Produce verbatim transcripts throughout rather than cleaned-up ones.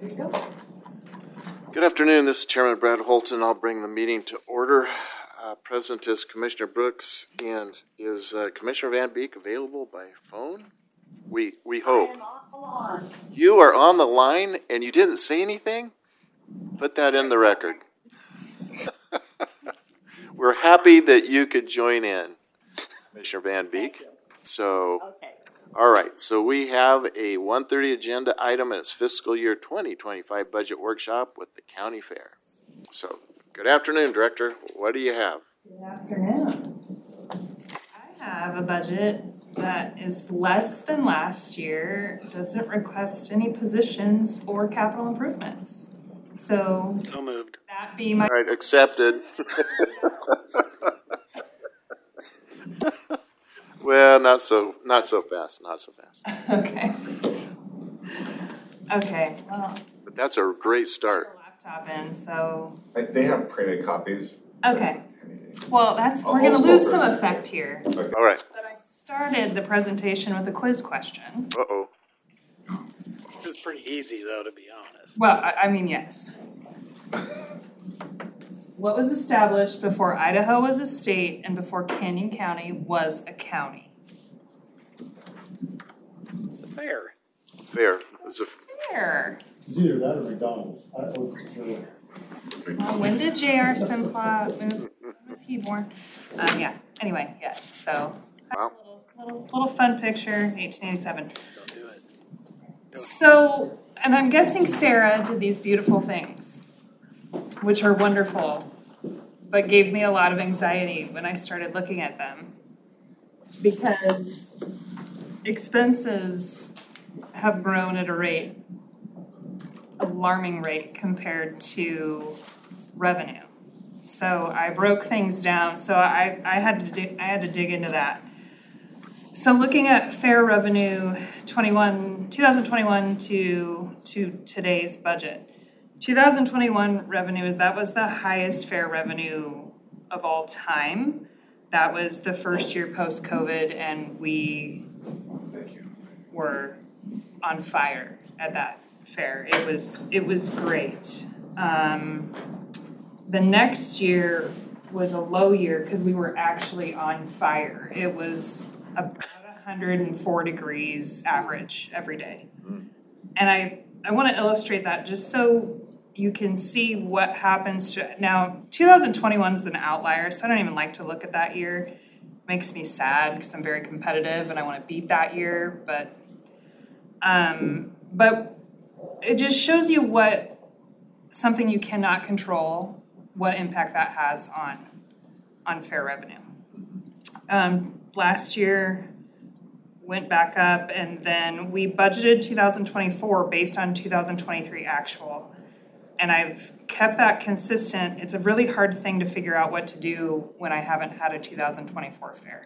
Good afternoon. This is Chairman Brad Holton. I'll bring the meeting to order. Uh, present is Commissioner Brooks, and is uh, Commissioner Van Beek available by phone? We we hope. I am on the line. You are on the line, and you didn't say anything? Put that in the record. We're happy that you could join in, Commissioner Van Beek. So. Okay. All right, so we have a one thirty agenda item, and it's fiscal year twenty twenty-five budget workshop with the county fair. So, good afternoon, Director. What do you have? Good afternoon. I have a budget that is less than last year, doesn't request any positions or capital improvements. So, So moved. that be my All right, accepted. Well, not so, not so fast, not so fast. okay. Okay. Well, But that's a great put start. the laptop in, so Like, they have printed copies. okay. Well, that's I'll- we're I'll gonna lose scroll some through. effect here. Okay. All right. But I started the presentation with a quiz question. Uh-oh. It was pretty easy, though, to be honest. Well, I, I mean, yes. What was established before Idaho was a state and before Canyon County was a county? The fair. Fair. It's a, Fair. It's either that or McDonald's. I wasn't sure. Well, when did J R Simplot move? When was he born? Um, yeah. Anyway, yes. So, Wow. little, little, little fun picture, eighteen eighty-seven. Don't do it. So, and I'm guessing Sarah did these beautiful things, which are wonderful, but gave me a lot of anxiety when I started looking at them. Because expenses have grown at a rate, alarming rate compared to revenue. So I broke things down, so I, I had to dig, I had to dig into that. So looking at fair revenue twenty-one, twenty twenty-one to, to today's budget. twenty twenty-one revenue, that was the highest fair revenue of all time. That was the first year post-COVID, and we Thank you. were on fire at that fair. It was it was great. Um, the next year was a low year because we were actually on fire. It was about one hundred four degrees average every day. And I, I want to illustrate that just so you can see what happens to, now twenty twenty-one is an outlier, so I don't even like to look at that year. It makes me sad because I'm very competitive and I want to beat that year, but um, but it just shows you what something you cannot control, what impact that has on on fair revenue. Um, last year went back up, and then we budgeted two thousand twenty-four based on two thousand twenty-three actual. And I've kept that consistent. It's a really hard thing to figure out what to do when I haven't had a two thousand twenty-four fair.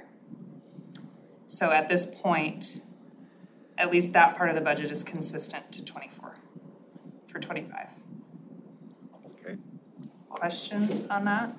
So at this point, at least that part of the budget is consistent to twenty-four for twenty-five. Okay. Questions on that?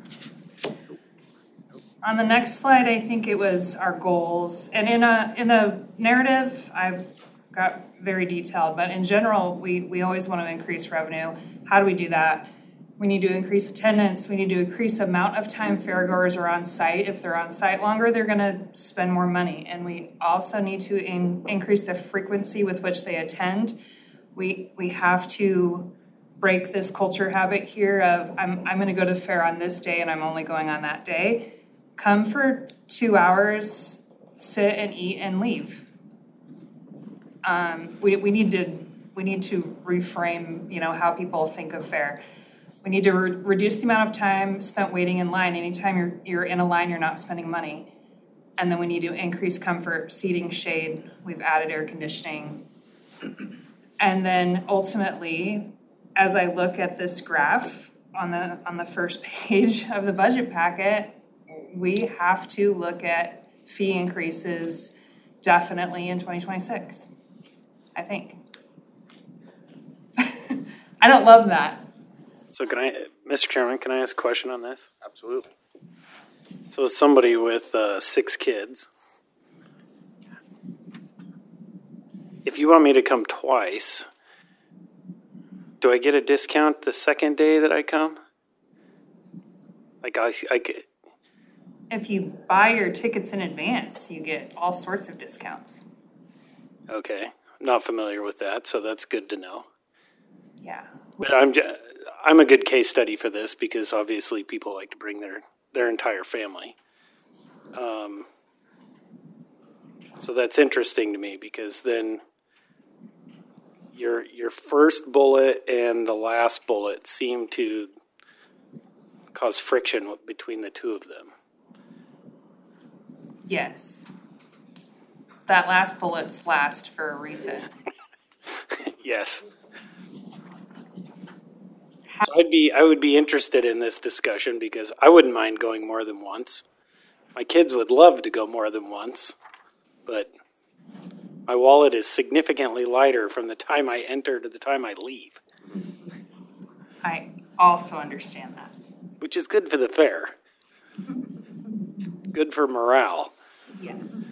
On the next slide, I think it was our goals. And in a in the narrative, I've got very detailed, but in general, we, we always want to increase revenue. How do we do that? We need to increase attendance. We need to increase the amount of time fairgoers are on site. If they're on site longer, they're going to spend more money. And we also need to in, increase the frequency with which they attend. We we have to break this culture habit here of I'm I'm going to go to the fair on this day and I'm only going on that day. Come for two hours, sit and eat and leave. Um, we we need to we need to reframe, you know, how people think of fair. We need to re- reduce the amount of time spent waiting in line. Anytime you're you're in a line, you're not spending money. And then we need to increase comfort, seating, shade. We've added air conditioning. And then ultimately, as I look at this graph on the on the first page of the budget packet, we have to look at fee increases definitely in twenty twenty-six, I think. I don't love that. So can I, Mister Chairman, can I ask a question on this? Absolutely. So as somebody with uh, six kids, if you want me to come twice, do I get a discount the second day that I come? Like I, I could, If you buy your tickets in advance, you get all sorts of discounts. okay, I'm not familiar with that, so that's good to know. Yeah. But I'm, j- I'm a good case study for this because obviously people like to bring their, their entire family. Um, so that's interesting to me because then your your first bullet and the last bullet seem to cause friction between the two of them. Yes. That last bullet's last for a reason. Yes. So I'd be I would be interested in this discussion because I wouldn't mind going more than once. My kids would love to go more than once, but my wallet is significantly lighter from the time I enter to the time I leave, I also understand that. which is good for the fair. Good for morale. Yes.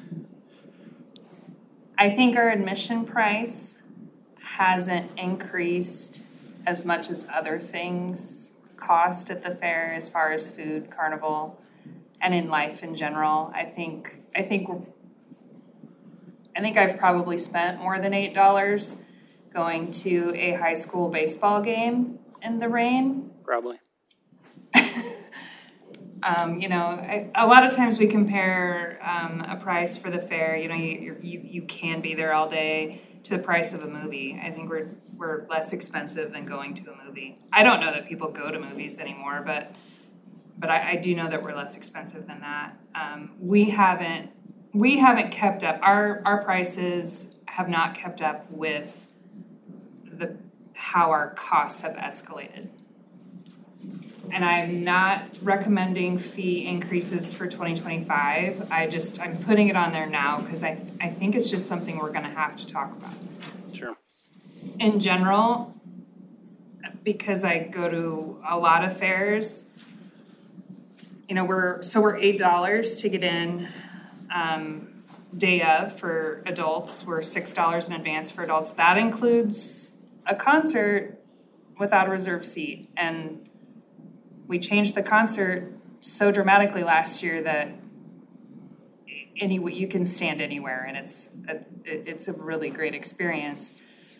I think our admission price hasn't increased as much as other things cost at the fair as far as food, carnival, and in life in general. I think I think we're, I think I've probably spent more than eight dollars going to a high school baseball game in the rain. Probably. Um, you know, I, a lot of times we compare um, a price for the fair. You know, you, you you can be there all day to the price of a movie. I think we're we're less expensive than going to a movie. I don't know that people go to movies anymore, but but I, I do know that we're less expensive than that. Um, we haven't we haven't kept up. Our our prices have not kept up with the how our costs have escalated. And I'm not recommending fee increases for twenty twenty-five. I just, I'm putting it on there now because I, I think it's just something we're gonna have to talk about. Sure. In general, because I go to a lot of fairs, you know, we're, so we're eight dollars to get in, um, day of for adults. We're six dollars in advance for adults. That includes a concert without a reserved seat. And we changed the concert so dramatically last year that any you can stand anywhere, and it's a, it's a really great experience.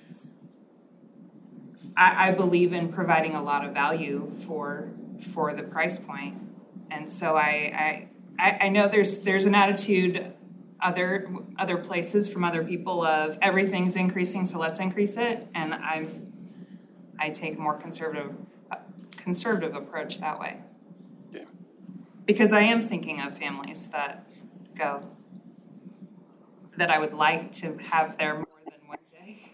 I, I believe in providing a lot of value for for the price point, and so I I, I know there's there's an attitude other other places from other people of everything's increasing, so let's increase it, and I'm I take a more conservative. conservative approach that way. Yeah. Because I am thinking of families that go, that I would like to have there more than one day.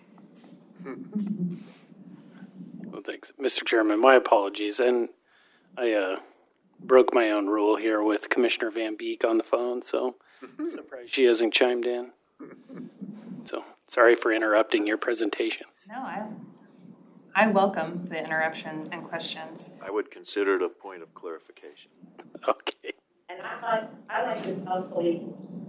Well, thanks. Mister Chairman, my apologies. And I uh, broke my own rule here with Commissioner Van Beek on the phone, so I'm surprised she hasn't chimed in. So sorry for interrupting your presentation. No, I I welcome the interruption and questions. I would consider it a point of clarification. Okay. And I like, I like this monthly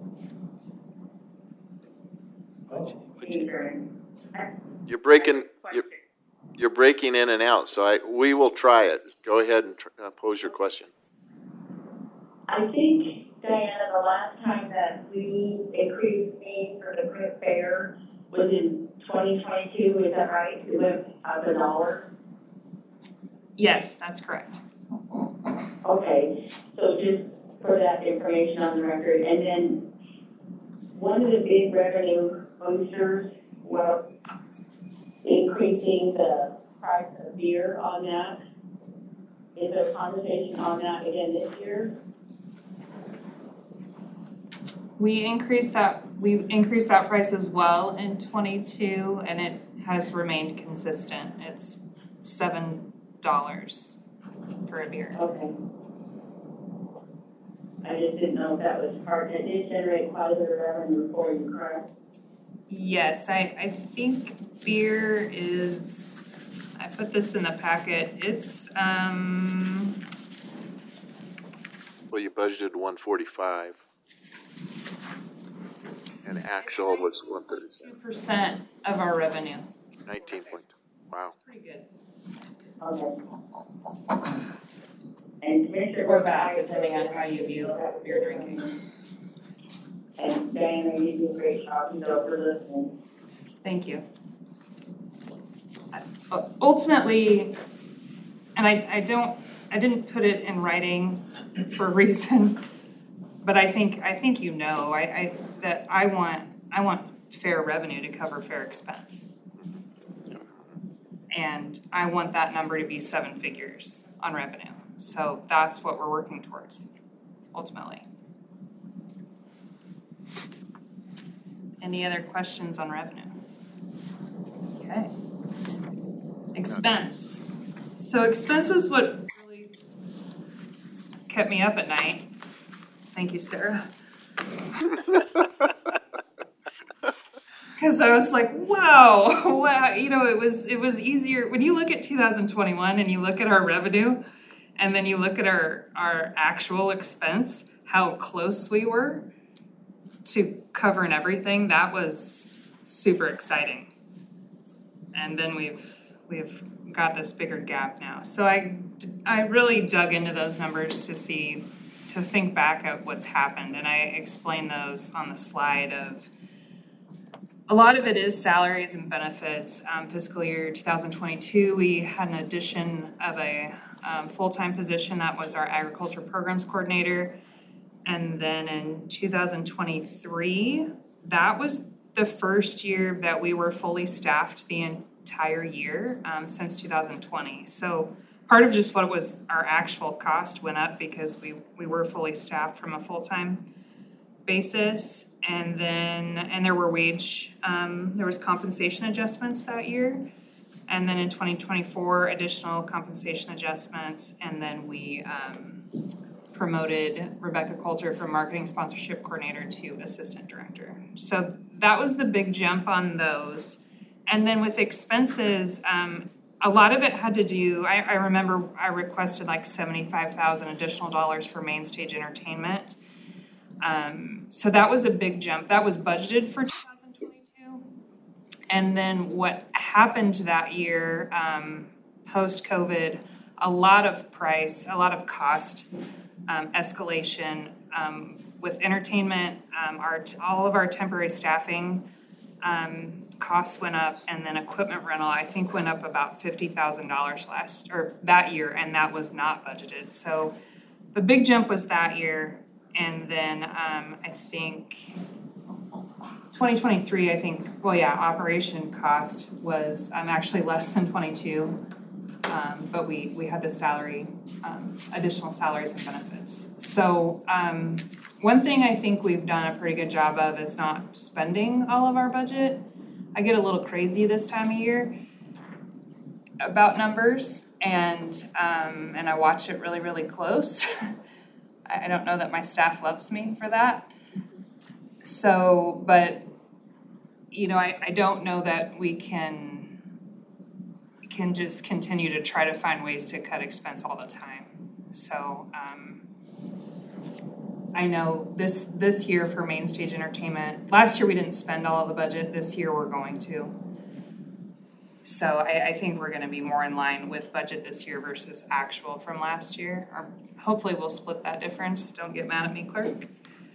Oh, catering. You're breaking, you're, you're breaking in and out, so I, we will try it. Go ahead and tr- uh, pose your question. I think, Diana, the last time that we increased fees for the print fair was in twenty twenty-two, is that right? It went up a dollar? Yes, that's correct. Okay, so just for that information on the record, and then one of the big revenue boosters was increasing the price of beer on that. Is there a conversation on that again this year? We increased that, we increased that price as well in twenty-two, and it has remained consistent. It's seven dollars for a beer. Okay. I just didn't know if that was part, it did generate quite a bit of revenue for you, correct? Yes, I, I think beer is, I put this in the packet, it's, um, Well, you budgeted one forty-five, and actual was one two thirty-seven, percent of our revenue. nineteen point. Wow. Pretty good. Okay. And Commissioner. Or bad, depending on how you view beer drinking. And Diana, you do a great job, so for listening. Thank you. Uh, Ultimately, and I, I don't, I didn't put it in writing for a reason, but I think, I think you know, I, I, that I want, I want fair revenue to cover fair expense. And I want that number to be seven figures on revenue. So that's what we're working towards, ultimately. Any other questions on revenue? Okay. Expense. So expense is what really kept me up at night. Thank you, Sarah. Because I was like, wow, wow, you know, it was it was easier when you look at two thousand twenty-one and you look at our revenue, and then you look at our our actual expense, how close we were to covering everything. That was super exciting. And then we've we've got this bigger gap now. So I I really dug into those numbers to see, to think back at what's happened, and I explained those on the slide of. A lot of it is salaries and benefits. Um, fiscal year two thousand twenty-two, we had an addition of a um, full-time position that was our agriculture programs coordinator. And then in two thousand twenty-three, that was the first year that we were fully staffed the entire year um, since two thousand twenty. So part of just what it was, our actual cost went up because we, we were fully staffed from a full-time basis. And then, and there were wage, um, there was compensation adjustments that year. And then in twenty twenty-four, additional compensation adjustments. And then we um, promoted Rebecca Coulter from marketing sponsorship coordinator to assistant director. So that was the big jump on those. And then with expenses, um, a lot of it had to do, I, I remember I requested like seventy-five thousand additional dollars for main stage entertainment. Um, so that was a big jump. That was budgeted for two thousand twenty-two. And then what happened that year, um, post-COVID, a lot of price, a lot of cost um, escalation um, with entertainment. Um, our t- all of our temporary staffing um, costs went up, and then equipment rental, I think, went up about fifty thousand dollars last or that year, and that was not budgeted. So the big jump was that year. And then um, I think twenty twenty-three, I think, well, yeah, operation cost was um, actually less than twenty-two, um, but we, we had the salary, um, additional salaries and benefits. So um, one thing I think we've done a pretty good job of is not spending all of our budget. I get a little crazy this time of year about numbers, and um, and I watch it really, really close. I don't know that my staff loves me for that. So, but, you know, I, I don't know that we can can just continue to try to find ways to cut expense all the time. So, um, I know this this year for main stage entertainment, last year we didn't spend all of the budget. This year we're going to. So I, I think we're going to be more in line with budget this year versus actual from last year. Or hopefully we'll split that difference. Don't get mad at me, clerk.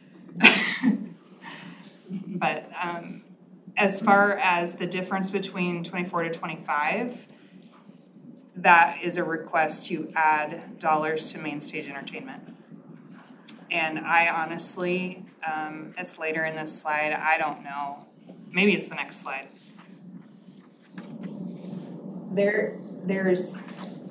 But um, as far as the difference between twenty-four to twenty-five, that is a request to add dollars to main stage entertainment. And I honestly, um, it's later in this slide, I don't know. Maybe it's the next slide. There, there's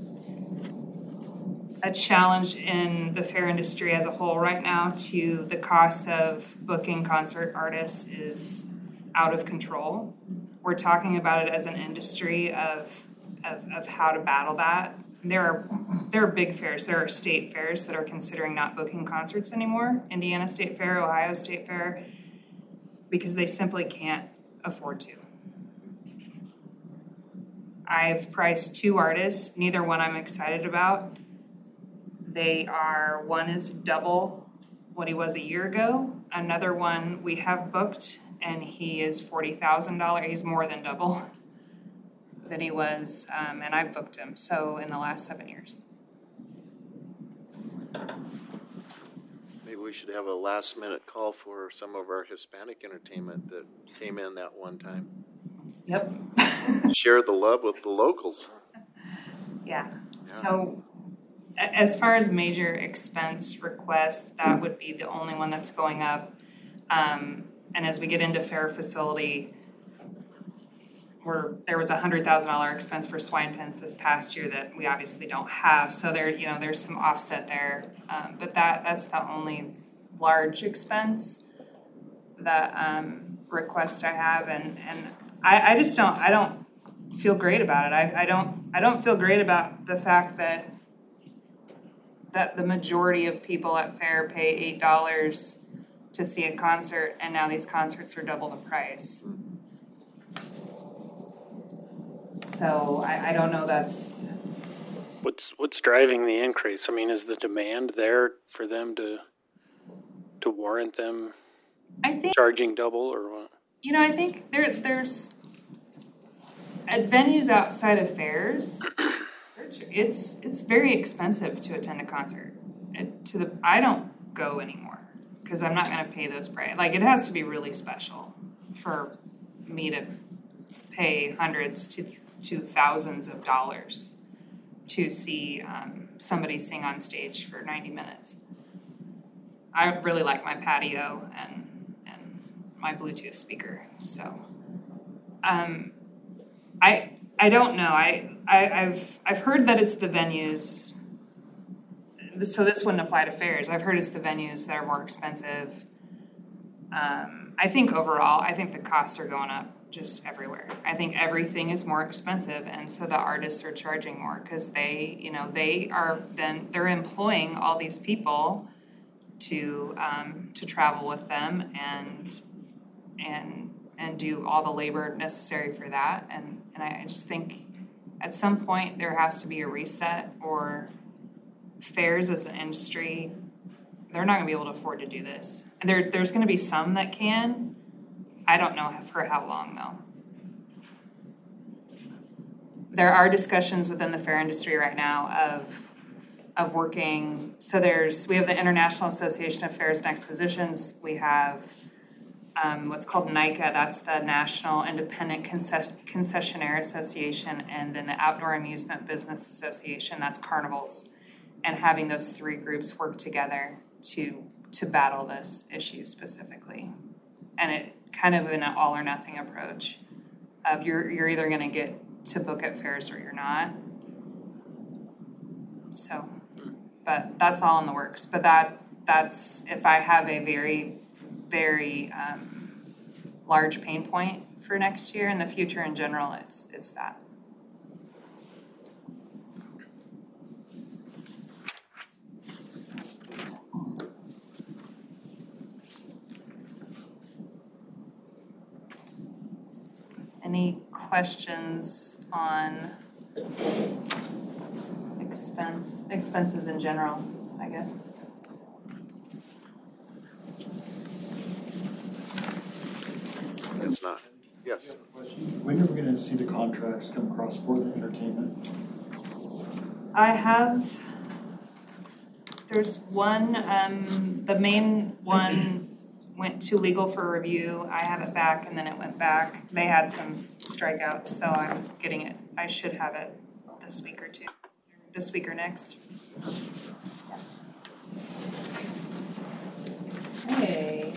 a challenge in the fair industry as a whole right now to the cost of booking concert artists is out of control. We're talking about it as an industry of, of, of how to battle that. There are there are big fairs. There are state fairs that are considering not booking concerts anymore. Indiana State Fair, Ohio State Fair, because they simply can't afford to. I've priced two artists, neither one I'm excited about. They are, one is double what he was a year ago. Another one we have booked, and he is forty thousand dollars. He's more than double. than he was, um, and I've booked him, so in the last seven years. Maybe we should have a last minute call for some of our Hispanic entertainment that came in that one time. Yep. Share the love with the locals. Yeah, so a- as far as major expense request, that would be the only one that's going up. Um, and as we get into fair facility, we're, there was a hundred thousand dollar expense for swine pens this past year that we obviously don't have. So there, you know, there's some offset there. Um, but that, that's the only large expense that, um, request I have. And, and I, I just don't, I don't feel great about it. I, I don't, I don't feel great about the fact that, that the majority of people at fair pay eight dollars to see a concert, and now these concerts are double the price. So I, I don't know, that's, What's what's driving the increase? I mean, is the demand there for them to to warrant them I think, charging double or what? you know, I think there there's, at venues outside of fairs, it's it's very expensive to attend a concert. It, to the I don't go anymore because I'm not going to pay those price. Like, it has to be really special for me to pay hundreds to to thousands of dollars to see um, somebody sing on stage for ninety minutes. I really like my patio and and my Bluetooth speaker. So, um, I I don't know. I, I I've I've heard that it's the venues. So this wouldn't apply to fairs. I've heard it's the venues that are more expensive. Um, I think overall, I think the costs are going up just everywhere. I think everything is more expensive, and so the artists are charging more because they, you know, they are then they're employing all these people to um, to travel with them and and and do all the labor necessary for that. And and I just think at some point there has to be a reset, or fairs as an industry, they're not going to be able to afford to do this. And there there's going to be some that can. I don't know for how long, though. There are discussions within the fair industry right now of of working. So there's we have the International Association of Fairs and Expositions. We have um, what's called NICA. That's the National Independent Concess- Concessionaire Association, and then the Outdoor Amusement Business Association. That's carnivals, and having those three groups work together to to battle this issue specifically, and it. Kind of in an all or nothing approach of you're you're either going to get to book at fairs or you're not. So, but that's all in the works. But that that's if I have a very very um, large pain point for next year and the future in general, it's it's that. Any questions on expense expenses in general, I guess? It's not. Yes. When are we gonna see the contracts come across for the entertainment? I have, there's one, um, the main one went to legal for review. I have it back, and then it went back. They had some strikeouts, so I'm getting it. I should have it this week or two. This week or next. Hey.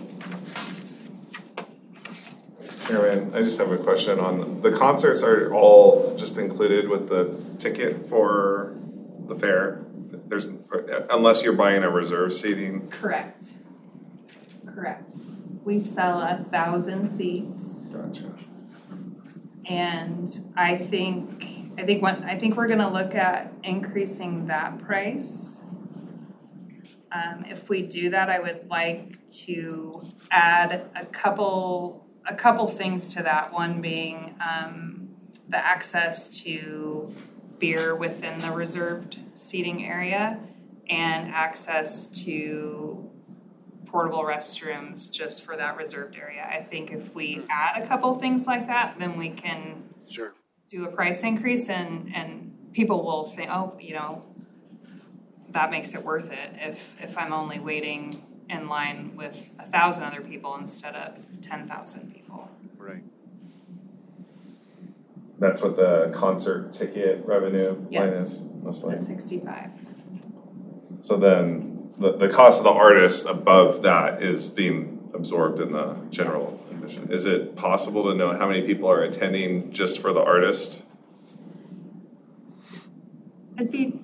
Aaron, I just have a question on, the concerts are all just included with the ticket for the fair? There's, unless you're buying a reserve seating? Correct. Correct. We sell a thousand seats. Gotcha. And I think, I think what, I think we're gonna look at increasing that price. Um, if we do that, I would like to add a couple, a couple things to that. One being, um, the access to beer within the reserved seating area and access to portable restrooms just for that reserved area. I think if we add a couple things like that, then we can Sure. do a price increase and, and people will think, oh, you know, that makes it worth it if, if I'm only waiting in line with a thousand other people instead of ten thousand people. Right. That's what the concert ticket revenue line Yes. is, mostly. The sixty-five. So then, the, the cost of the artist above that is being absorbed in the general Yes. admission. Is it possible to know how many people are attending just for the artist? It'd be,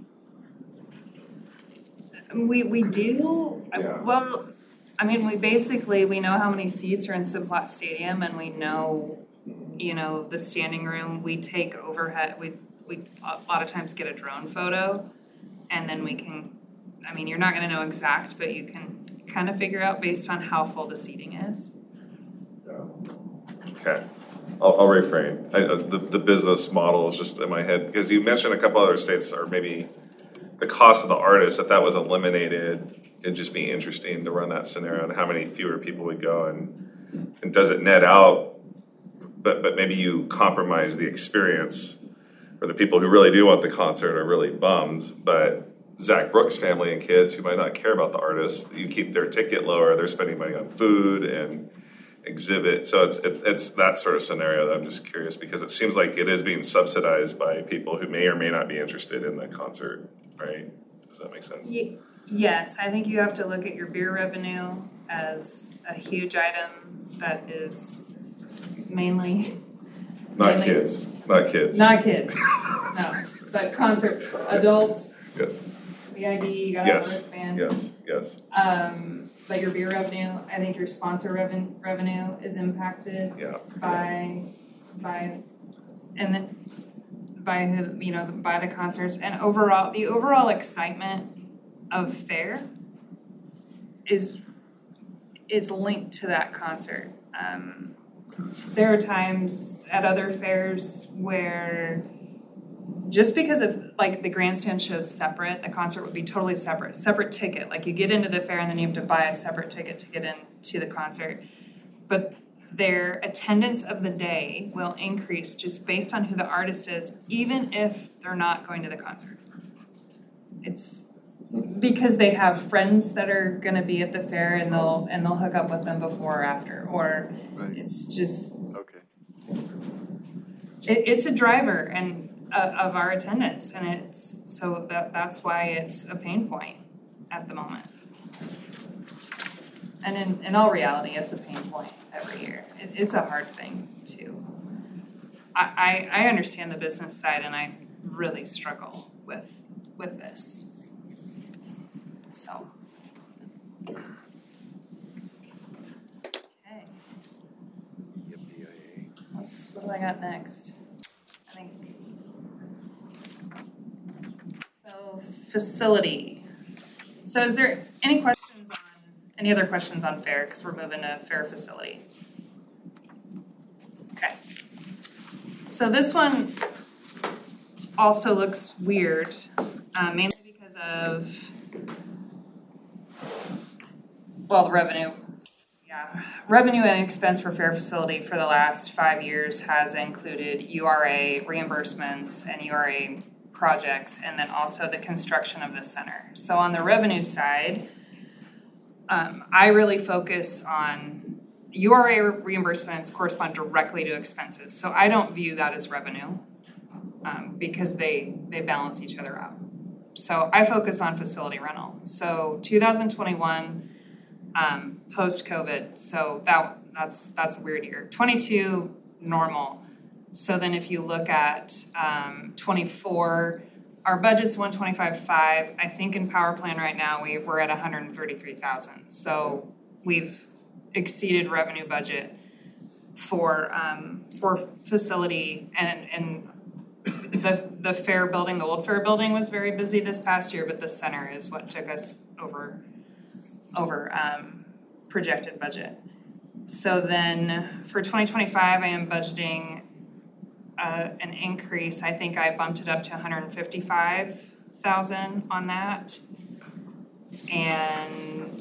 we, we do, Yeah. well, I mean, we basically, we know how many seats are in Simplot Stadium and we know, you know, the standing room, we take overhead, we, we a lot of times get a drone photo and then we can, I mean, you're not gonna know exact, but you can kind of figure out based on how full the seating is. Okay, I'll, I'll refrain. I, uh, the, the business model is just in my head, because you mentioned a couple other states, or maybe the cost of the artist, if that was eliminated, it'd just be interesting to run that scenario and how many fewer people would go, and and does it net out, but but maybe you compromise the experience, or the people who really do want the concert are really bummed, but Zach Brooks' family and kids who might not care about the artist, you keep their ticket lower, they're spending money on food and exhibit, so it's it's it's that sort of scenario that I'm just curious, because it seems like it is being subsidized by people who may or may not be interested in the concert, right? Does that make sense? Ye- Yes, I think you have to look at your beer revenue as a huge item that is mainly, Not Mainly- kids, not kids. not kids, no, but concert, adults, Yes, V I D, you gotta have a yes, wristband. yes, yes, Um, but your beer revenue, I think your sponsor reven- revenue is impacted yeah. by, by, and then by who, you know, by the concerts, and overall, the overall excitement of fair is, is linked to that concert. Um, there are times at other fairs where just because of, like, the grandstand show's separate, the concert would be totally separate, separate ticket. Like, you get into the fair and then you have to buy a separate ticket to get into the concert. But their attendance of the day will increase just based on who the artist is, even if they're not going to the concert. It's because they have friends that are gonna be at the fair and they'll, and they'll hook up with them before or after, or Right. it's just, Okay. it, it's a driver and uh, of our attendance, and it's, so that, that's why it's a pain point at the moment. And in, in all reality, it's a pain point every year. It, it's a hard thing to, I, I, I understand the business side and I really struggle with, with this. So. Okay. What's, what do I got next? I think. So, facility. So is there any questions on, any other questions on fair? Because we're moving to fair facility. Okay. So this one also looks weird, uh, mainly because of, well, the revenue. Yeah, revenue and expense for fair facility for the last five years has included U R A reimbursements and U R A projects, and then also the construction of the center. So on the revenue side, um, I really focus on U R A reimbursements correspond directly to expenses. So I don't view that as revenue um, because they they balance each other out. So I focus on facility rental. So two thousand twenty-one. Um, post-COVID, so that that's that's a weird year. twenty-two, normal. So then if you look at um, twenty-four, our budget's one twenty-five five. I think in power plan right now we we're at one hundred thirty-three thousand. So we've exceeded revenue budget for um, for facility, and and the the fair building, the old fair building was very busy this past year, but the center is what took us over. over um, projected budget. So then for twenty twenty-five, I am budgeting uh, an increase. I think I bumped it up to one hundred fifty-five thousand on that. And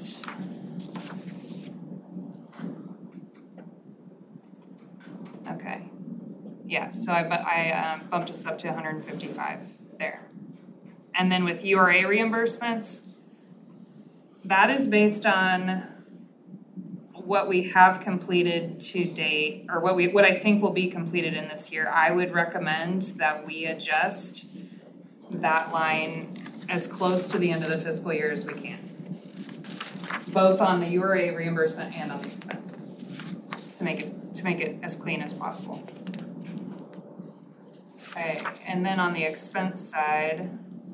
okay. Yeah, so I, bu- I um, bumped us up to one hundred fifty-five there. And then with U R A reimbursements, that is based on what we have completed to date, or what we, what I think will be completed in this year. I would recommend that we adjust that line as close to the end of the fiscal year as we can, both on the U R A reimbursement and on the expense, to make it to make it as clean as possible. Okay, and then on the expense side,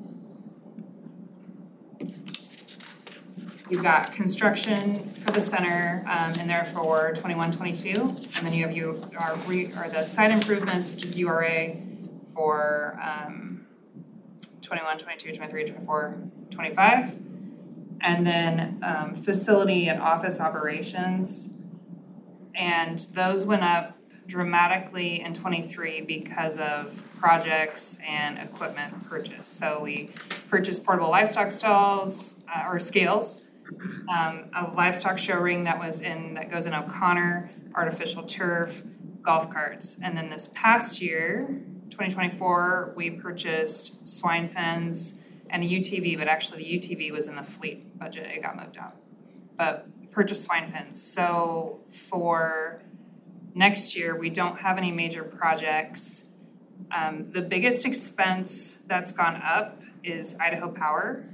you've got construction for the center um, in there for twenty-one twenty-two, and then you have you are re, or the site improvements, which is U R A for um, twenty-one, twenty-two, twenty-three, twenty-four, twenty-five, and then um, facility and office operations, and those went up dramatically in twenty-three because of projects and equipment purchase. So we purchased portable livestock stalls uh, or scales, um, a livestock show ring that was in that goes in O'Connor, artificial turf, golf carts, and then this past year, twenty twenty-four, we purchased swine pens and a U T V, but actually the U T V was in the fleet budget; it got moved out. But purchased swine pens. So for next year, we don't have any major projects. Um, the biggest expense that's gone up is Idaho Power,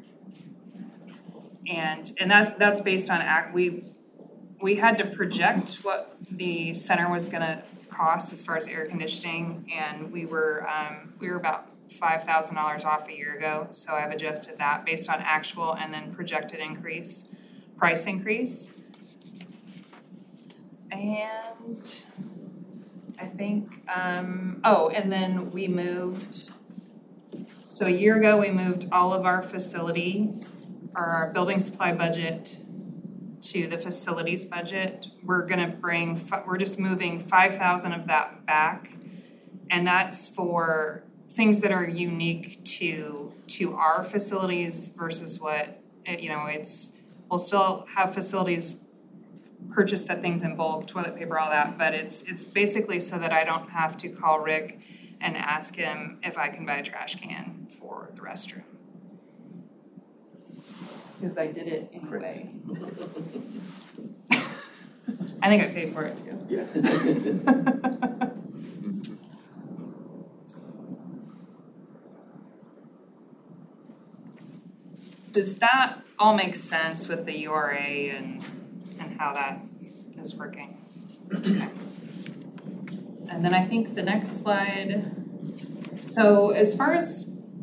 and and that that's based on act. We we had to project what the center was going to cost as far as air conditioning, and we were um, we were about five thousand dollars off a year ago. So I've adjusted that based on actual and then projected increase, price increase, and I think, um, oh, and then we moved, so a year ago, we moved all of our facility, or our building supply budget to the facilities budget. We're gonna bring, fi- we're just moving five thousand of that back, and that's for things that are unique to, to our facilities versus what, you know, it's, we'll still have facilities purchase the things in bulk, toilet paper, all that, but it's it's basically so that I don't have to call Rick and ask him if I can buy a trash can for the restroom. Because I did it anyway. I think I paid for it too. Yeah. Does that all make sense with the U R A and and how that is working? Okay. And then I think the next slide. So as far as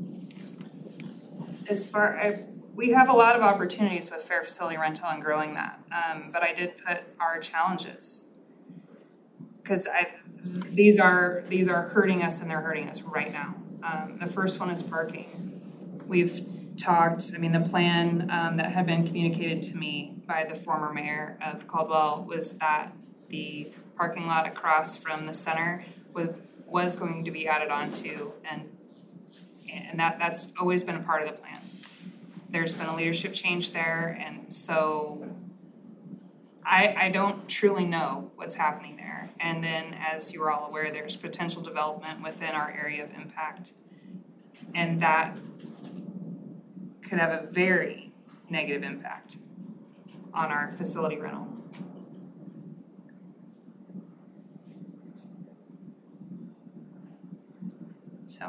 as far I, we have a lot of opportunities with fair facility rental and growing that, um, but I did put our challenges because I these are these are hurting us and they're hurting us right now. Um, the first one is parking. We've talked, I mean, the plan um, that had been communicated to me by the former mayor of Caldwell was that the parking lot across from the center was, was going to be added onto, and and that, that's always been a part of the plan. There's been a leadership change there, and so I, I don't truly know what's happening there. And then, as you are all aware, there's potential development within our area of impact, and that could have a very negative impact on our facility rental. So.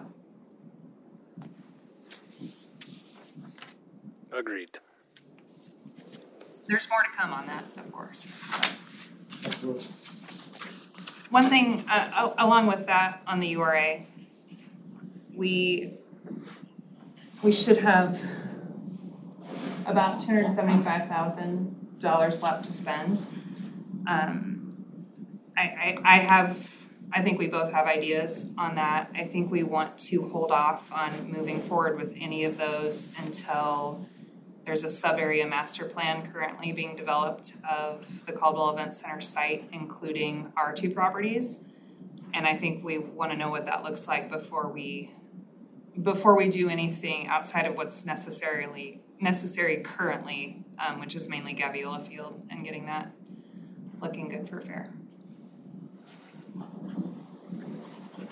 Agreed. There's more to come on that, of course. Absolutely. One thing, uh, along with that on the U R A, we we should have about two hundred seventy-five thousand dollars left to spend. Um, I, I, I have, I think we both have ideas on that. I think we want to hold off on moving forward with any of those until there's a sub-area master plan currently being developed of the Caldwell Event Center site, including our two properties. And I think we want to know what that looks like before we before we do anything outside of what's necessarily necessary currently, um, which is mainly Gaviola Field and getting that looking good for fair.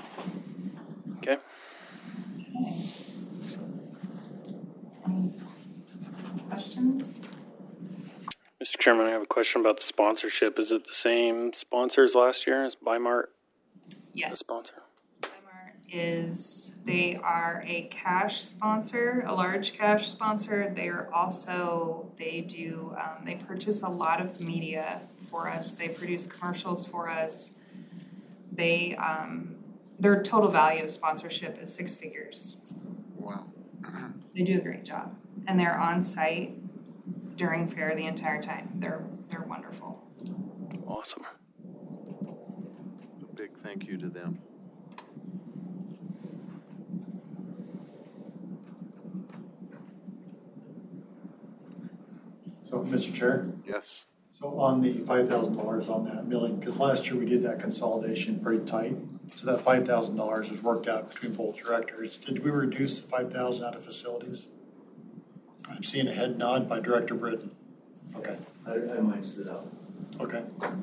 Chairman, I have a question about the sponsorship. Is it the same sponsors last year as Bimart, the Yes. sponsor? Bimart is, they are a cash sponsor, a large cash sponsor. They are also, they do, um, they purchase a lot of media for us. They produce commercials for us. They, um, their total value of sponsorship is six figures. Wow. They do a great job. And they're on site during fair the entire time. They're, they're wonderful. Awesome. A big thank you to them. So, Mister Chair, Yes. so on the five thousand dollars on that milling, because last year we did that consolidation pretty tight. So that five thousand dollars was worked out between both directors. Did we reduce the five thousand out of facilities? I'm seeing a head nod by Director Britton. Okay, I, I might sit out. okay.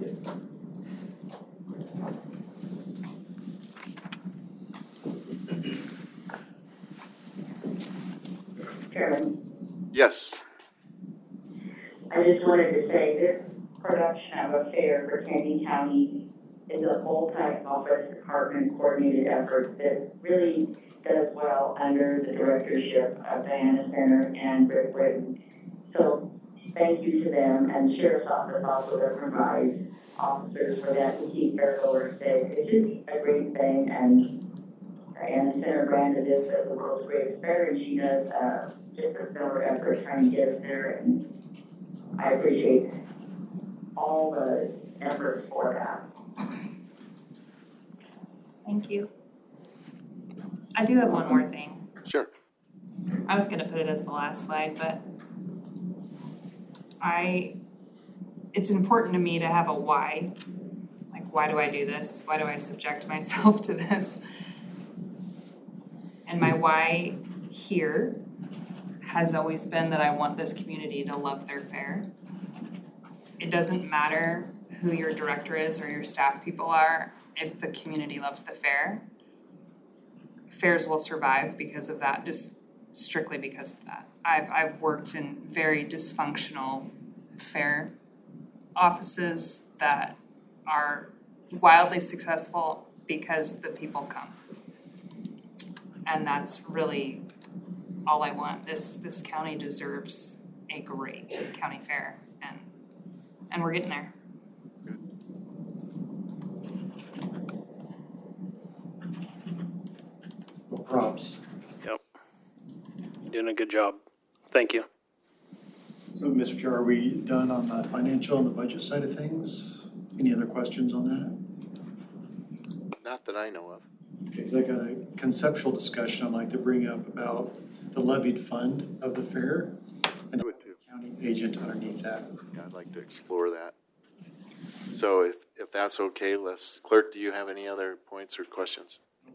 Chairman, Yes. I just wanted to say this production of a fair for Canyon County is a multi-office department coordinated effort that really does well under the directorship of Diana Center and Rick Britton. So thank you to them, and the Sheriff's Office also does provide officers for that to keep fairgoers safe. It's just a great thing, and Diana Center branded this as the world's greatest fair, and she does uh, just a stellar effort trying to get us there, and I appreciate all the efforts for that. Thank you. I do have one more thing. Sure. I was gonna put it as the last slide, but I, it's important to me to have a why. Like, why do I do this? Why do I subject myself to this? And my why here has always been that I want this community to love their fair. It doesn't matter who your director is or your staff people are, if the community loves the fair. Fairs will survive because of that, just strictly because of that. I've I've worked in very dysfunctional fair offices that are wildly successful because the people come. And that's really all I want. This this county deserves a great county fair, and and we're getting there. Well, props. Yep. You're doing a good job. Thank you. So, Mister Chair, are we done on the financial and the budget side of things? Any other questions on that? Not that I know of. Okay, so I got a conceptual discussion I'd like to bring up about the levied fund of the fair and I would too. county agent underneath that. Yeah, I'd like to explore that. So if, if that's okay, Les, Clerk, do you have any other points or questions?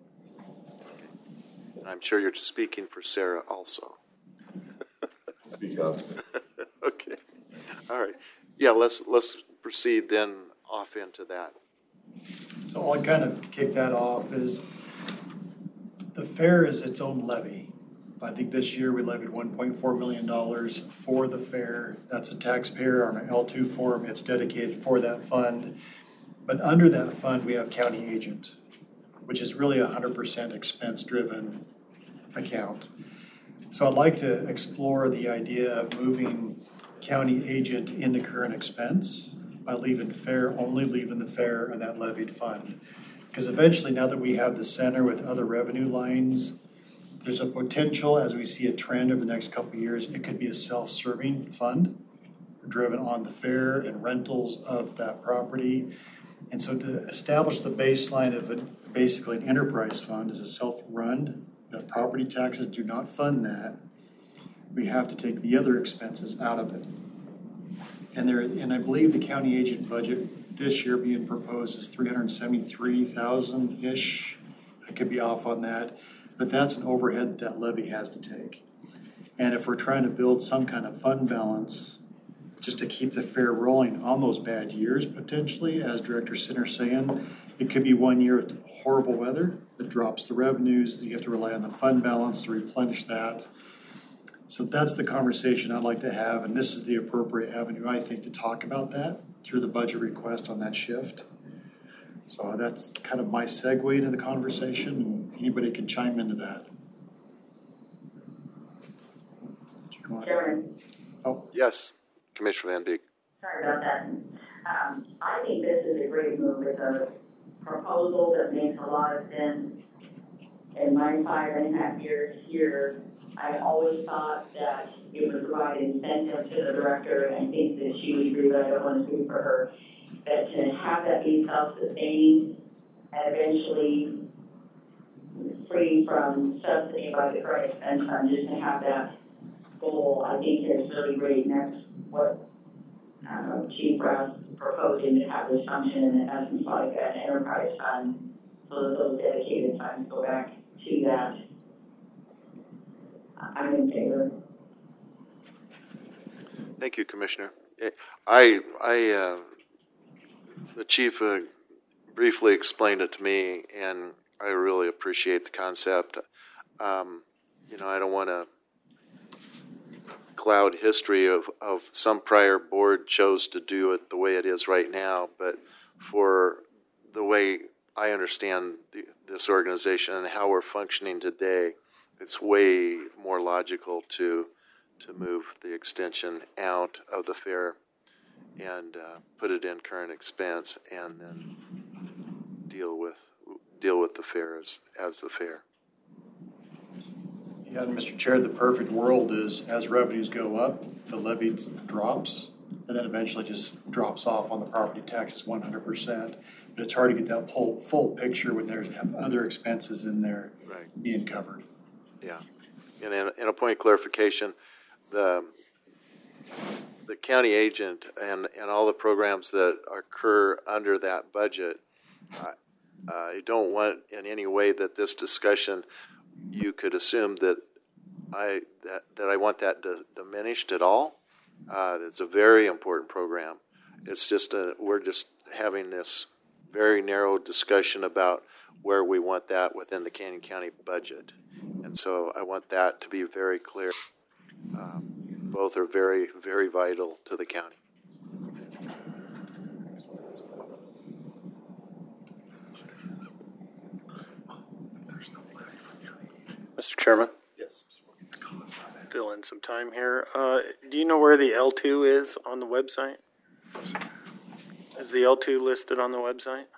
And I'm sure you're speaking for Sarah also. Speak up. Okay, all right. Yeah, let's, let's proceed then off into that. So I'll kind of kick that off is the fair is its own levy. I think this year we levied one point four million dollars for the fair. That's a taxpayer on an L two form. It's dedicated for that fund. But under that fund, we have county agent, which is really a one hundred percent expense-driven account. So I'd like to explore the idea of moving county agent into current expense by leaving fair, only leaving the fair and that levied fund. Because eventually, now that we have the center with other revenue lines, there's a potential, as we see a trend over the next couple of years, it could be a self-serving fund driven on the fair and rentals of that property. And so to establish the baseline of a, basically an enterprise fund as a self-run, that property taxes do not fund that, we have to take the other expenses out of it. And there, and I believe the county agent budget this year being proposed is three hundred seventy-three thousand-ish. I could be off on that, but that's an overhead that levy has to take. And if we're trying to build some kind of fund balance just to keep the fair rolling on those bad years potentially, as Director Sinner's saying, it could be one year with horrible weather that drops the revenues, you have to rely on the fund balance to replenish that. So that's the conversation I'd like to have, and this is the appropriate avenue, I think, to talk about that through the budget request on that shift. So that's kind of my segue into the conversation, and anybody can chime into that. Chairman, Yes, Commissioner Van Beek. sorry about that. Um, I think this is a great move. It's a proposal that makes a lot of sense. In my five and a half years here, I always thought that it would provide incentive to the director, and I think that she would agree, but I don't want to speak for her, that to have that be self-sustaining and eventually free from subsidy by the current expense fund, just to have that goal, I think is really great. And that's what uh, Chief Rouse proposing, to have this function in essence like an enterprise fund, so that those dedicated funds go back to that. I'm in favor. Thank you, Commissioner. I, I, uh, the chief uh, briefly explained it to me, and I really appreciate the concept. Um, you know, I don't want to cloud history of, of some prior board chose to do it the way it is right now, but for the way I understand the, this organization and how we're functioning today, it's way more logical to to move the extension out of the fair and uh, put it in current expense, and then deal with deal with the fair as, as the fair. Yeah, and Mister Chair, the perfect world is as revenues go up, the levy drops, and then eventually just drops off on the property taxes one hundred percent. But it's hard to get that full, full picture when there's have other expenses in there Right. being covered. Yeah, and in, in a point of clarification, the the county agent and, and all the programs that occur under that budget, I, I don't want in any way that this discussion, you could assume that I that, that I want that d- diminished at all. Uh, it's a very important program. It's just a, we're just having this very narrow discussion about where we want that within the Canyon County budget. And so I want that to be very clear. Um, both are very, very vital to the county. Mister Chairman, Yes. fill in some time here. Uh, do you know where the L two is on the website? Is the L two listed on the website?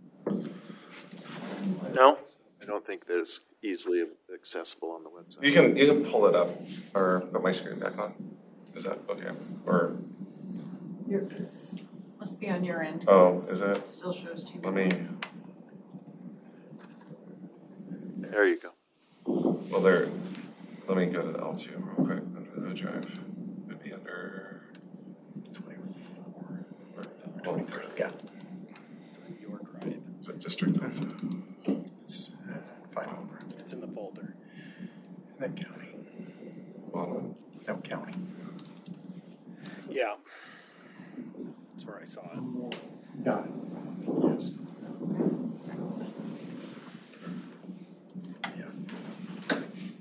No? I don't think that it's easily accessible on the website. You can, you can pull it up, or put my screen back on. Is that okay? Or, Your, it's, must be on your end. oh, is it? Still shows T V. Let me, There you go. well, there, let me go to the L two real quick, under the drive. It'd be under twenty-four, or twenty-three. Yeah. Your drive. Is it district? It's uh, final. It's in the folder. And then county. Bottom. No, county. Yeah. That's where I saw it. Got it. Yes. Yeah.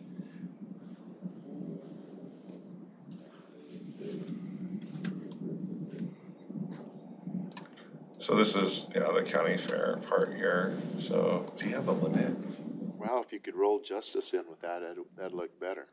So this is, yeah, the county fair part here. So do you have a limit? Wow, if you could roll justice in with that, that'd, that'd look better.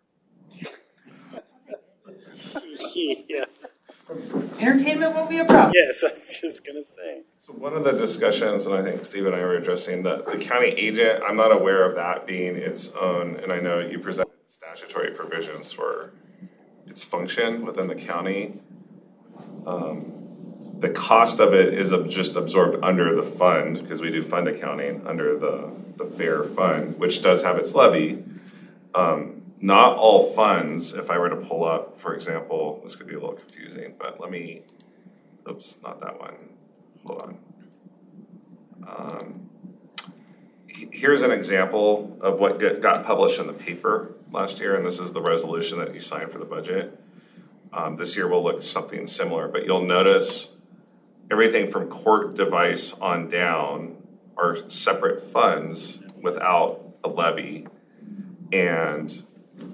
Yeah. Entertainment won't be a problem. Yes, I was just gonna say. So one of the discussions, and I think Steve and I were addressing, the, the county agent, I'm not aware of that being its own, and I know you presented statutory provisions for its function within the county. Um, the cost of it is ab- just absorbed under the fund, because we do fund accounting under the, the fair fund, which does have its levy. Um, not all funds, if I were to pull up, for example, this could be a little confusing, but let me, oops, not that one. Hold on. Um, he- here's an example of what get, got published in the paper last year, and this is the resolution that you signed for the budget. Um, this year will look something similar, but you'll notice everything from court device on down are separate funds without a levy. And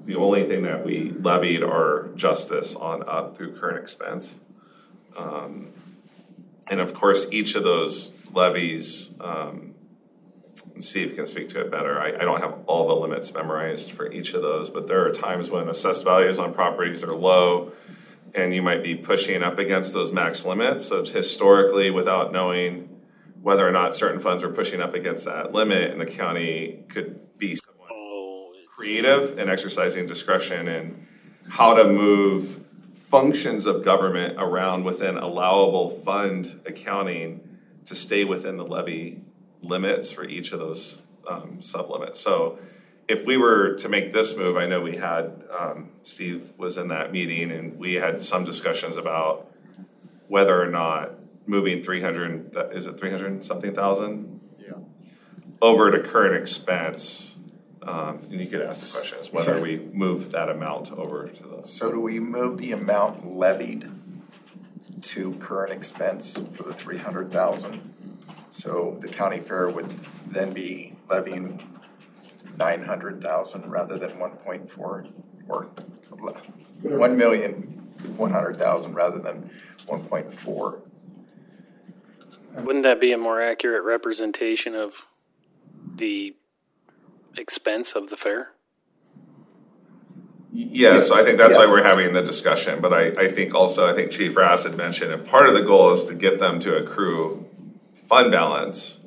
the only thing that we levied our justice on up through current expense. Um, and of course, each of those levies, um, and Steve can speak to it better. I, I don't have all the limits memorized for each of those, but there are times when assessed values on properties are low and you might be pushing up against those max limits. So historically, without knowing whether or not certain funds are pushing up against that limit, and the county could be somewhat creative and exercising discretion in how to move functions of government around within allowable fund accounting to stay within the levy limits for each of those um, sublimits. So if we were to make this move, I know we had, um, Steve was in that meeting, and we had some discussions about whether or not moving three hundred, is it three hundred something thousand? Yeah. Over to current expense. Um, and you could ask the question is whether we move that amount over to the. So do we move the amount levied to current expense for the three hundred thousand? So the county fair would then be levying nine hundred thousand rather than one point four, or one million one hundred thousand rather than one point four. Wouldn't that be a more accurate representation of the expense of the fair? Yes, so I think that's yes. why we're having the discussion. But I, I think also, I think Chief Rass had mentioned, if part of the goal is to get them to accrue fund balance,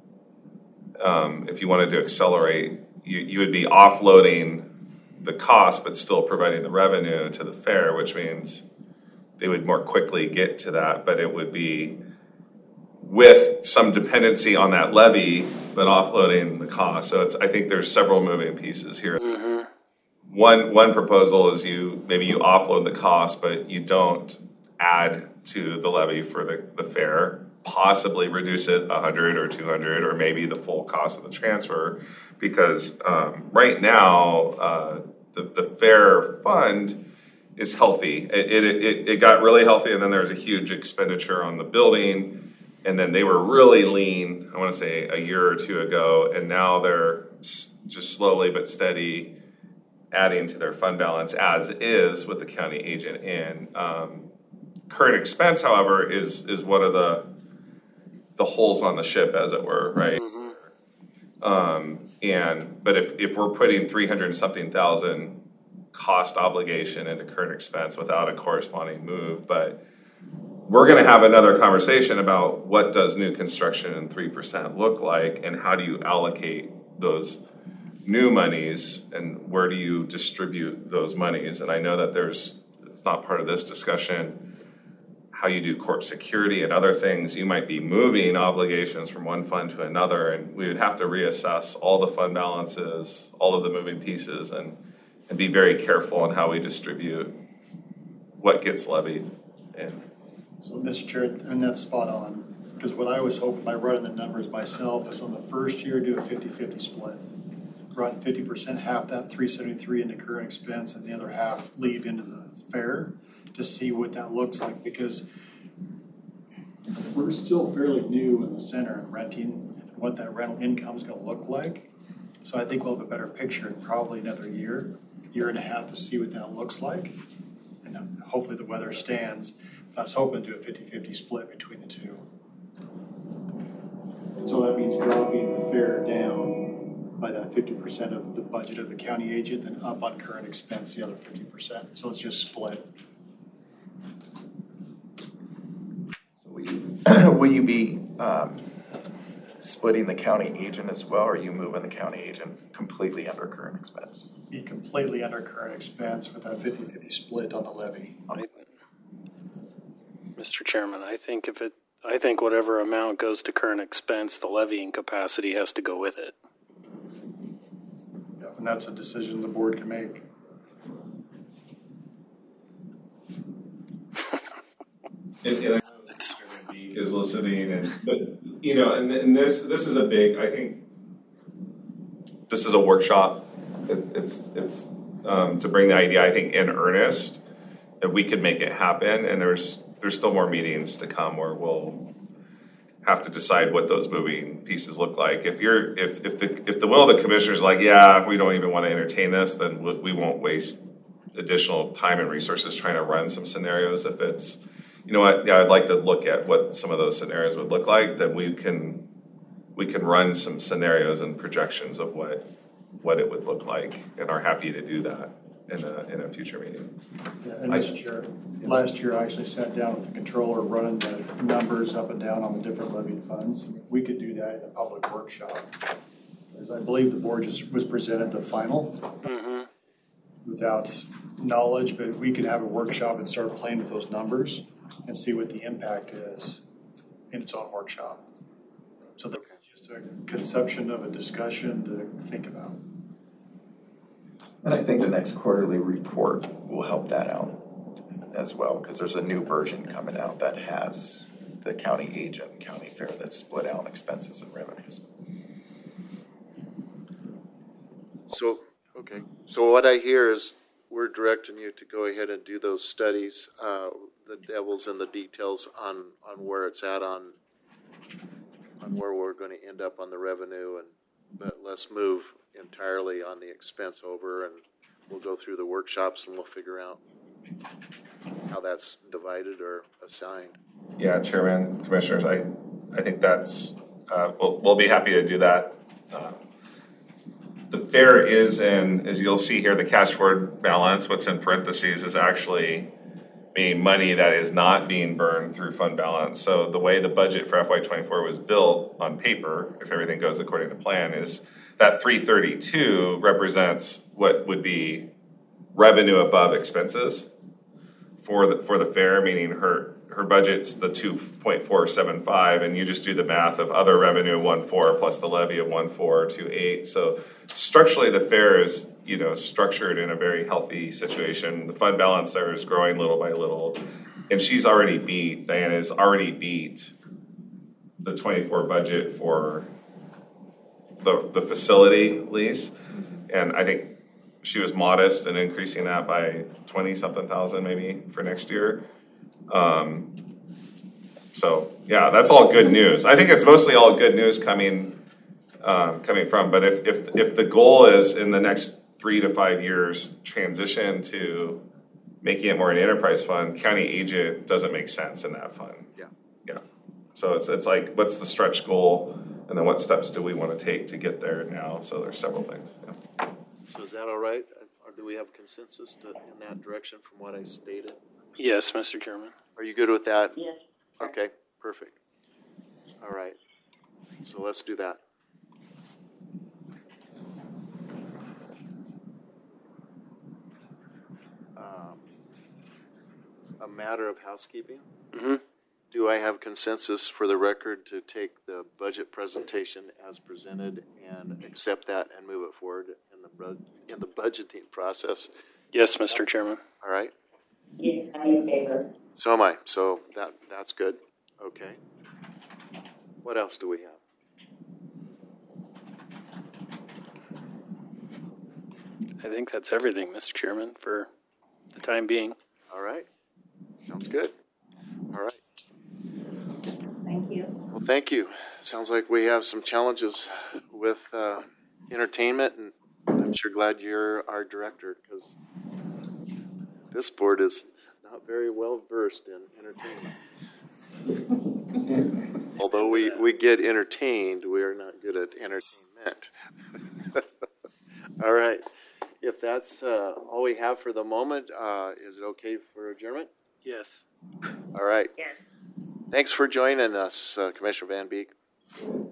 um, if you wanted to accelerate, you, you would be offloading the cost but still providing the revenue to the fair, which means they would more quickly get to that, but it would be with some dependency on that levy, but offloading the cost. So it's, I think there's several moving pieces here. Mm-hmm. One one proposal is you maybe you offload the cost, but you don't add to the levy for the, the fair, possibly reduce it one hundred or two hundred or maybe the full cost of the transfer, because um, right now uh, the, the fair fund is healthy. It, it, it, it got really healthy, and then there was a huge expenditure on the building. And then they were really lean, I want to say a year or two ago, and now they're just slowly but steady adding to their fund balance as is with the county agent in. Um, current expense, however, is is one of the the holes on the ship, as it were, right? Mm-hmm. Um, and but if if we're putting three hundred and something thousand cost obligation into current expense without a corresponding move, but we're going to have another conversation about what does new construction and three percent look like, and how do you allocate those new monies, and where do you distribute those monies? And I know that there's, it's not part of this discussion, how you do corp security and other things. You might be moving obligations from one fund to another, and we would have to reassess all the fund balances, all of the moving pieces, and, and be very careful on how we distribute what gets levied. And So, Mister Chair, and that's spot on, because what I was hoping by running the numbers myself is on the first year, do a fifty-fifty split. Run fifty percent, half that three seventy-three into current expense, and the other half leave into the fair to see what that looks like, because we're still fairly new in the center and renting, and what that rental income is going to look like. So I think we'll have a better picture in probably another year, year and a half to see what that looks like, and hopefully the weather stands. I was hoping to do a fifty-fifty split between the two. So that means dropping the fair down by that fifty percent of the budget of the county agent, then up on current expense the other fifty percent. So it's just split. So will you, will you be um, splitting the county agent as well, or are you moving the county agent completely under current expense? Be completely under current expense with that fifty-fifty split on the levy. I, Mister Chairman, I think if it, I think whatever amount goes to current expense, the levying capacity has to go with it. Yeah, and that's a decision the board can make. And, and I know is listening, and but you know, and, and this this is a big. I think this is a workshop. It, it's it's um, to bring the idea. I think in earnest, that we could make it happen. And there's there's still more meetings to come where we'll have to decide what those moving pieces look like. If you're, if, if the, if the will of the commissioners is like, yeah, we don't even want to entertain this, then we, we won't waste additional time and resources trying to run some scenarios. If it's, you know what, yeah, I'd like to look at what some of those scenarios would look like, then we can, we can run some scenarios and projections of what, what it would look like, and are happy to do that in a, in a future meeting. Yeah, and last year, last year I actually sat down with the controller running the numbers up and down on the different levied funds. We could do that in a public workshop. As I believe the board just was presented the final Mm-hmm. without knowledge, but we could have a workshop and start playing with those numbers and see what the impact is in its own workshop. So that's just a conception of a discussion to think about. And I think the next quarterly report will help that out as well, because there's a new version coming out that has the county agent and county fair that's split out expenses and revenues. So, okay, so what I hear is we're directing you to go ahead and do those studies, uh, the devil's in the details on, on where it's at on, on where we're gonna end up on the revenue, and, but let's move entirely on the expense over, and we'll go through the workshops and we'll figure out how that's divided or assigned. Yeah, Chairman, Commissioners, I, I think that's, uh, we'll, we'll be happy to do that. Uh, The fair is in, as you'll see here, the cash forward balance, what's in parentheses is actually being money that is not being burned through fund balance. So the way the budget for F Y twenty-four was built on paper, if everything goes according to plan, is that three thirty-two represents what would be revenue above expenses for the, for the fair, meaning her, her budget's the two point four seven five, and you just do the math of other revenue one four plus the levy of one four two eight. So structurally, the fair is, you know, structured in a very healthy situation. The fund balance there is growing little by little, and she's already beat, Diana has already beat the twenty-four budget for the the facility lease, and I think she was modest in increasing that by twenty something thousand maybe for next year. Um, so yeah, that's all good news. I think it's mostly all good news coming, um, coming from, but if, if, if the goal is in the next three to five years transition to making it more an enterprise fund, county agent doesn't make sense in that fund. Yeah. Yeah. So it's, it's like, what's the stretch goal? And then what steps do we want to take to get there now? So there's several things. Yeah. So is that all right? Or do we have consensus to, in that direction from what I stated? Yes, Mister Chairman. Are you good with that? Yes. Okay, perfect. All right, so let's do that. Um, A matter of housekeeping? Mm-hmm. Do I have consensus for the record to take the budget presentation as presented and accept that and move it forward in the, bud- in the budgeting process? Yes, Mister Chairman. All right? Yes, I'm in favor. So am I, so that, that's good, okay. What else do we have? I think that's everything, Mister Chairman, for the time being. All right, sounds good, all right. Thank you. Well, thank you. Sounds like we have some challenges with uh, entertainment, and I'm sure glad you're our director, because this board is not very well versed in entertainment. Although we, we get entertained, we are not good at entertainment. All right. If that's uh, all we have for the moment, uh, is it okay for adjournment? Yes. All right. Yes. Thanks for joining us, uh, Commissioner Van Beek.